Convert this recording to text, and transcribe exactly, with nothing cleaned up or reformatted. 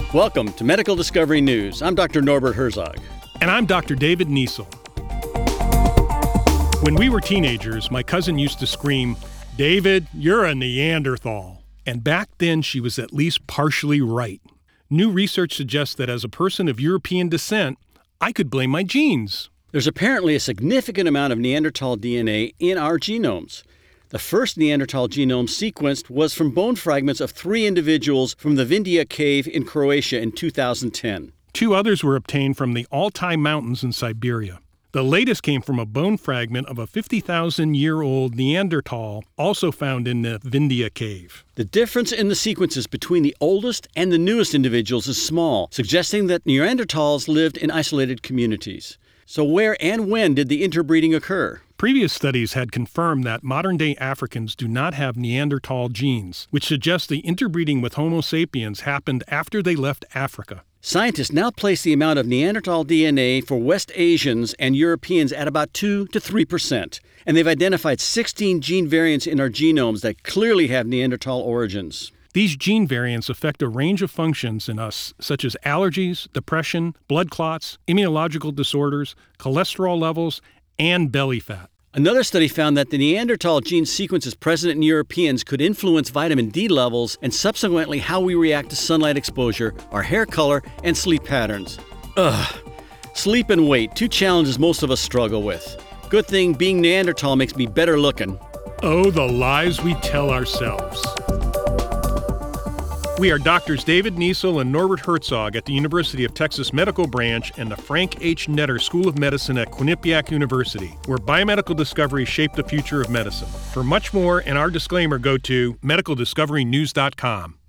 Welcome to Medical Discovery News. I'm Doctor Norbert Herzog. And I'm Doctor David Niesel. When we were teenagers, my cousin used to scream, "David, you're a Neanderthal." And back then, she was at least partially right. New research suggests that as a person of European descent, I could blame my genes. There's apparently a significant amount of Neanderthal D N A in our genomes. The first Neanderthal genome sequenced was from bone fragments of three individuals from the Vindija cave in Croatia in two thousand ten. Two others were obtained from the Altai Mountains in Siberia. The latest came from a bone fragment of a fifty thousand year old Neanderthal, also found in the Vindija cave. The difference in the sequences between the oldest and the newest individuals is small, suggesting that Neanderthals lived in isolated communities. So where and when did the interbreeding occur? Previous studies had confirmed that modern-day Africans do not have Neanderthal genes, which suggests the interbreeding with Homo sapiens happened after they left Africa. Scientists now place the amount of Neanderthal D N A for West Asians and Europeans at about two to three percent, and they've identified sixteen gene variants in our genomes that clearly have Neanderthal origins. These gene variants affect a range of functions in us, such as allergies, depression, blood clots, immunological disorders, cholesterol levels, and belly fat. Another study found that the Neanderthal gene sequences present in Europeans could influence vitamin D levels and subsequently how we react to sunlight exposure, our hair color, and sleep patterns. Ugh. Sleep and weight, two challenges most of us struggle with. Good thing being Neanderthal makes me better looking. Oh, the lies we tell ourselves. We are Doctors David Niesel and Norbert Herzog at the University of Texas Medical Branch and the Frank H. Netter School of Medicine at Quinnipiac University, where biomedical discoveries shape the future of medicine. For much more and our disclaimer, go to medical discovery news dot com.